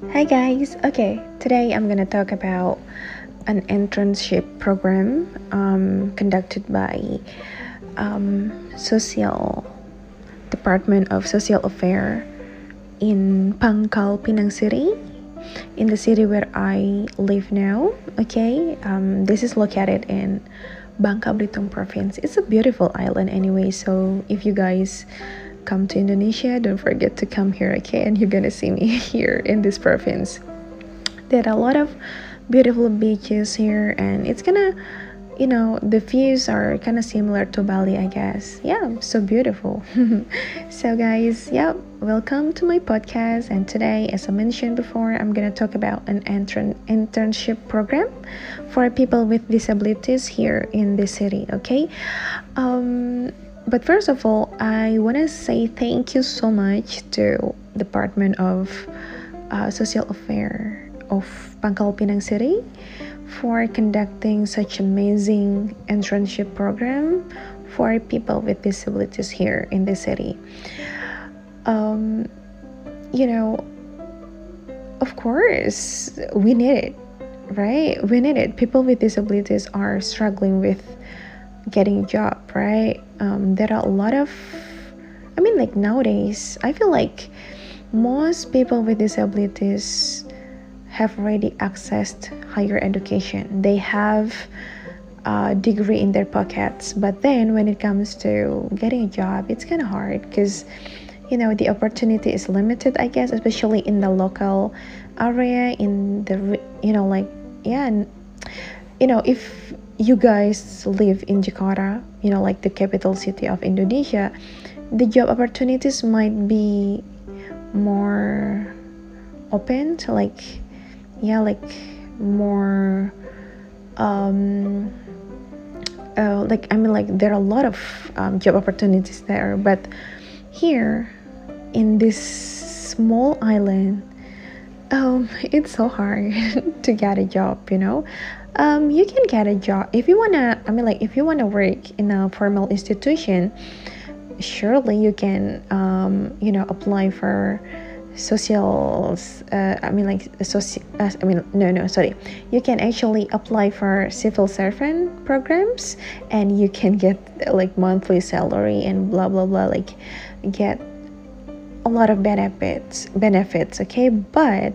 Hi guys. Okay, today I'm gonna talk about an internship program conducted by Social Department of Social Affairs in Pangkal Pinang City, in the city where I live now. Okay, this is located in Bangka Belitung province. It's a beautiful island anyway. So if you guys come to Indonesia, don't forget to come here, okay? And you're gonna see me here in this province. There are a lot of beautiful beaches here, and it's gonna, the views are kind of similar to Bali, I guess. Yeah, so beautiful. So, guys, yeah, welcome to my podcast. And today, as I mentioned before, I'm gonna talk about an internship program for people with disabilities here in the city, okay? But first of all, I want to say thank you so much to Department of Social Affairs of Pangkal Pinang City for conducting such amazing internship program for people with disabilities here in the city. Um, you know, of course, we need it, right? We need it. People with disabilities are struggling with getting a job, right? There are a lot of, like nowadays, I feel like most people with disabilities have already accessed higher education. They have a degree in their pockets, but then when it comes to getting a job, it's kind of hard because the opportunity is limited, I guess, especially in the local area, in the if you guys live in Jakarta, like the capital city of Indonesia, the job opportunities might be more open to like more there are a lot of job opportunities there, but here in this small island, it's so hard to get a job. You can get a job if you wanna. If you wanna work in a formal institution, surely you can apply for social you can actually apply for civil servant programs, and you can get like monthly salary and blah blah blah, like get a lot of benefits, okay? But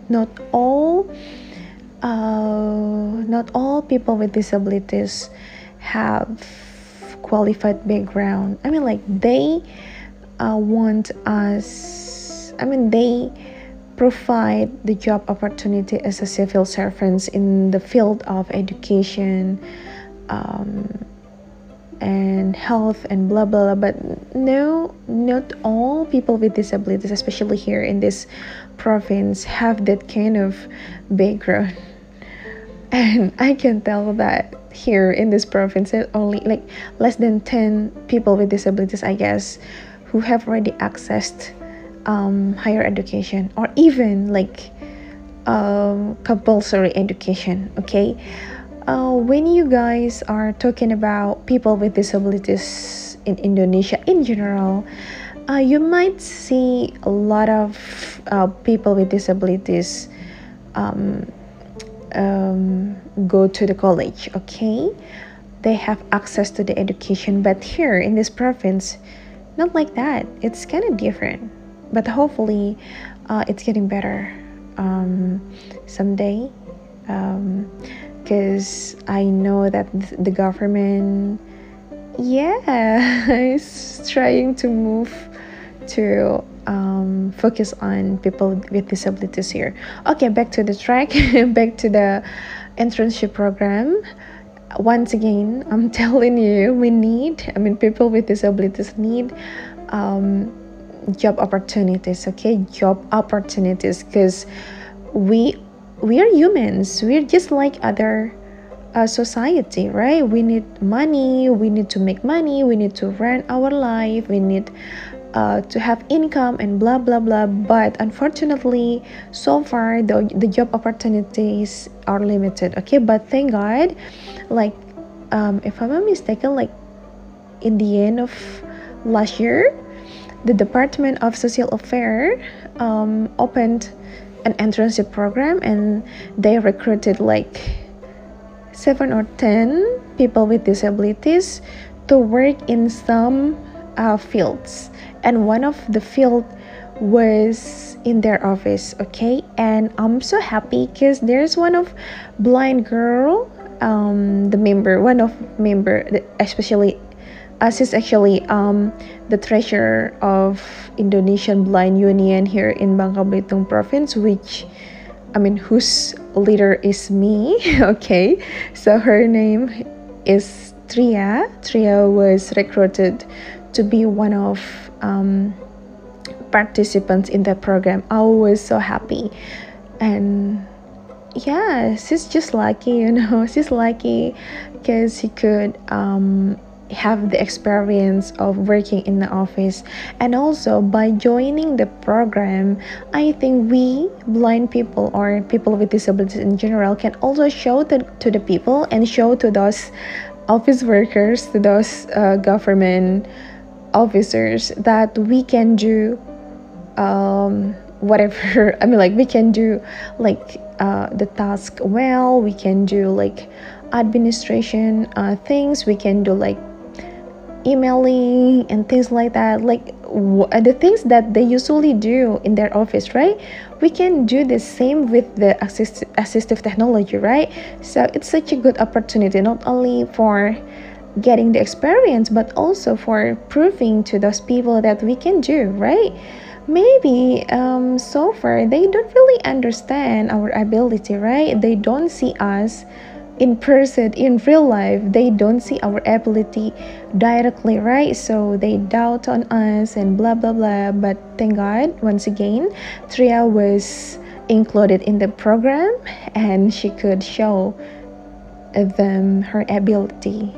not all people with disabilities have qualified background. They want us, they provide the job opportunity as a civil servants in the field of education and health and blah blah blah. But no, not all people with disabilities, especially here in this province, have that kind of background. And I can tell that here in this province, there's only like less than 10 people with disabilities, I guess, who have already accessed higher education, or even like compulsory education, okay? When you guys are talking about people with disabilities in Indonesia in general, you might see a lot of people with disabilities go to the college, okay? They have access to the education, but here in this province, not like that. It's kind of different, but hopefully it's getting better someday, because I know that the government is trying to move to focus on people with disabilities here. Okay, back to the track. Back to the internship program. Once again, I'm telling you, people with disabilities need job opportunities, okay? Job opportunities, because we are humans. We're just like other society, right? We need money, we need to make money, we need to run our life, we need to have income and blah blah blah. But unfortunately, so far the job opportunities are limited, okay? But thank God, like if I'm not mistaken, like in the end of last year, the Department of Social Affairs opened an internship program, and they recruited like 7 or 10 people with disabilities to work in some fields, and one of the field was in their office. Okay, and I'm so happy because there's one of blind girl, the member, one of member, especially she's actually the treasurer of Indonesian Blind Union here in Bangka Belitung province, which I mean whose leader is me. Okay, so her name is Tria. Tria was recruited to be one of participants in the program. I was so happy, and yeah, she's just lucky, she's lucky because she could have the experience of working in the office. And also by joining the program, I think we blind people or people with disabilities in general can also show to the people and show to those office workers, to those government officers, that we can do whatever. I mean, like, we can do like the task well, we can do like administration things, we can do like emailing and things like that, like the things that they usually do in their office, right? We can do the same with the assistive technology, right? So it's such a good opportunity, not only for getting the experience but also for proving to those people that we can do, right? Maybe so far they don't really understand our ability, right? They don't see us in person, in real life. They don't see our ability directly, right? So they doubt on us and blah blah blah. But thank God, once again, Tria was included in the program and she could show them her ability.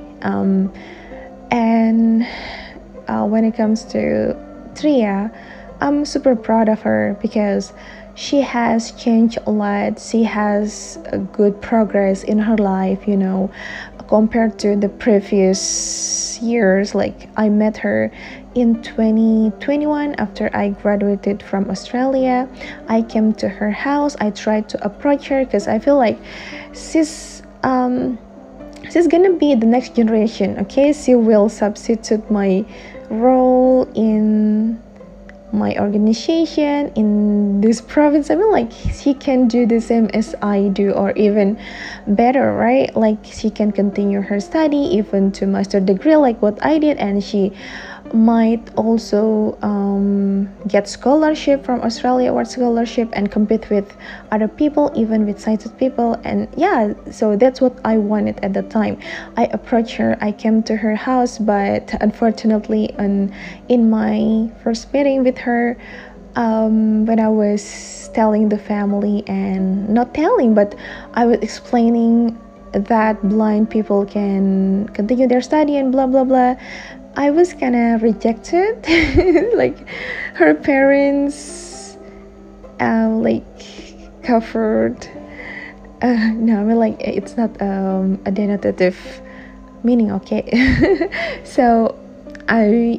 And when it comes to Tria, I'm super proud of her because she has changed a lot. She has a good progress in her life, compared to the previous years. Like, I met her in 2021 after I graduated from Australia. I came to her house. I tried to approach her because I feel like she's gonna be the next generation. Okay, she will substitute my role in my organization in this province. I mean, like, she can do the same as I do or even better, right? Like, she can continue her study even to master degree like what I did, and she might also get scholarship from Australia Award Scholarship and compete with other people, even with sighted people. And yeah, so that's what I wanted at the time. I approached her, I came to her house, but unfortunately in my first meeting with her, when I was telling the family, and not telling, but I was explaining that blind people can continue their study and blah blah blah, I was kind of rejected. Like, her parents like covered no, I mean, like, it's not a denotative meaning, okay? So I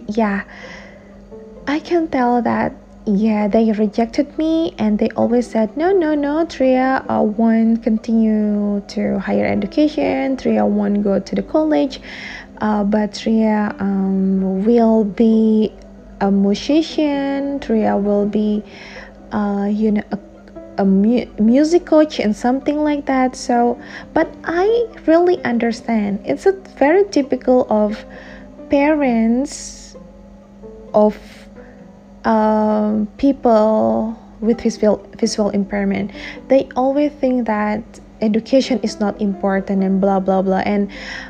can tell that they rejected me, and they always said no, Tria won't continue to higher education, Tria won't go to the college, but Tria will be a musician, Tria will be a music coach and something like that. So, but I really understand, it's a very typical of parents of people with visual impairment. They always think that education is not important and blah blah blah. And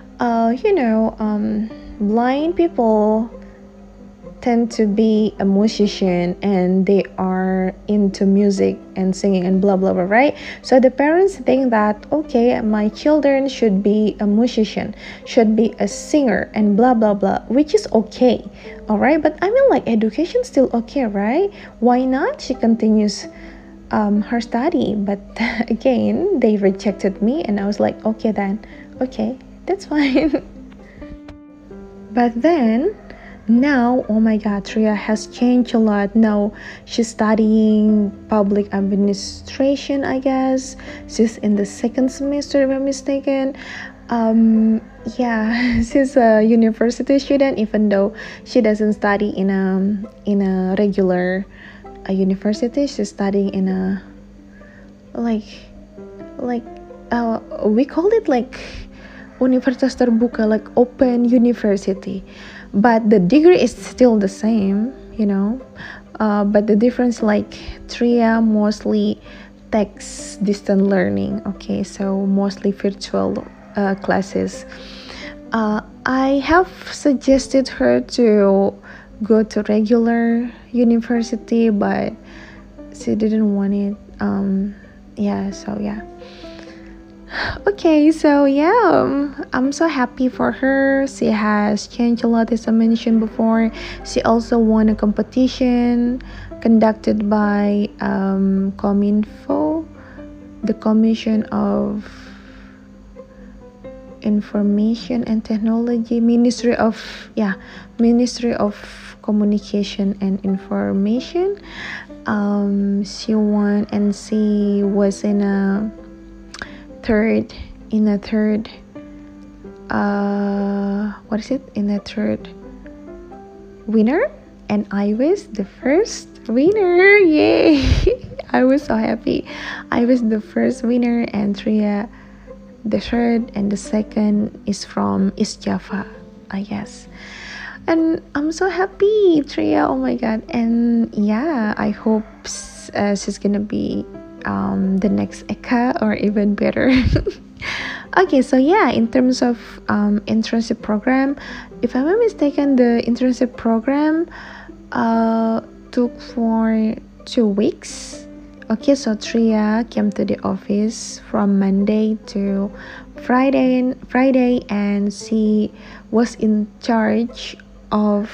blind people tend to be a musician and they are into music and singing and blah blah blah, right? So the parents think that, okay, my children should be a musician, should be a singer and blah blah blah, which is okay, all right? But I mean, like, education still okay, right? Why not she continues her study? But again, they rejected me, and I was like, okay, that's fine. But then now, oh my god, Tria has changed a lot. Now she's studying public administration, I guess. She's in the second semester, if I'm mistaken. Yeah, she's a university student, even though she doesn't study in a regular university. She's studying in a like like we call it like universitas terbuka, like open university, but the degree is still the same, but the difference, like Tria mostly takes distant learning, okay, so mostly virtual classes. I have suggested her to go to regular university, but she didn't want it. Yeah. Okay, so yeah, I'm so happy for her. She has changed a lot, as I mentioned before. She also won a competition conducted by Cominfo, the Commission of Information and Technology, Ministry of Communication and Information. She won, and she was in a third winner, and I was the first winner. Yay! I was so happy. I was the first winner, and Tria the third, and the second is from East Java, I guess. And I'm so happy, Tria. Oh my god. And yeah, I hope she's gonna be the next Eka or even better. Okay, so yeah, in terms of internship program, if I'm not mistaken, the internship program took for 2 weeks. Okay, so Tria came to the office from Monday to Friday, and she was in charge of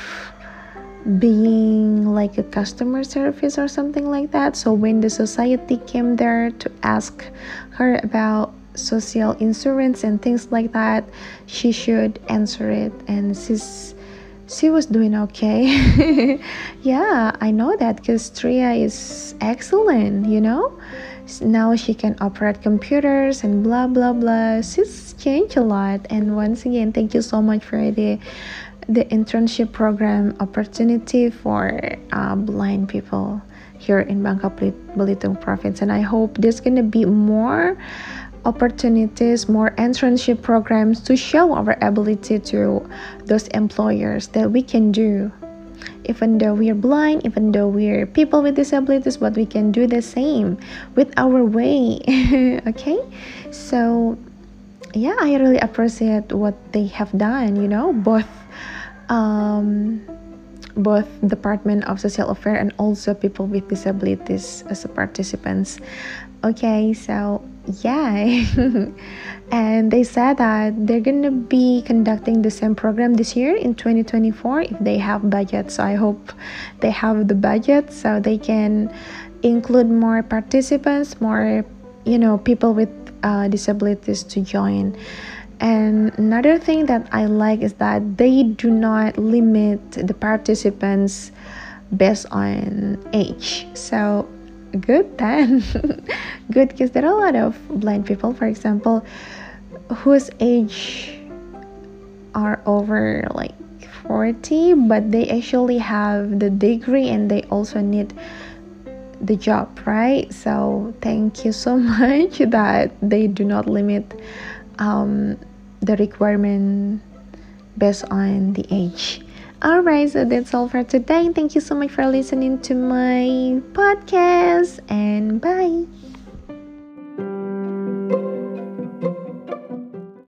being like a customer service or something like that. So when the society came there to ask her about social insurance and things like that, she should answer it, and she was doing okay. Yeah, I know that because Tria is excellent, now she can operate computers and blah blah blah. She's changed a lot. And once again, thank you so much for the internship program opportunity for blind people here in Bangka Belitung province. And I hope there's gonna be more opportunities, more internship programs to show our ability to those employers that we can do. Even though we are blind, even though we're people with disabilities, but we can do the same with our way. Okay, so yeah, I really appreciate what they have done, both Department of Social Affairs and also people with disabilities as a participants. Okay, so yeah. And they said that they're gonna be conducting the same program this year in 2024 if they have budget. So I hope they have the budget so they can include more participants, more people with disabilities to join. And another thing that I like is that they do not limit the participants based on age. So good then. Good, because there are a lot of blind people, for example, whose age are over like 40, but they actually have the degree and they also need the job, right? So thank you so much that they do not limit the requirement based on the age. Alright, so that's all for today. Thank you so much for listening to my podcast, and bye.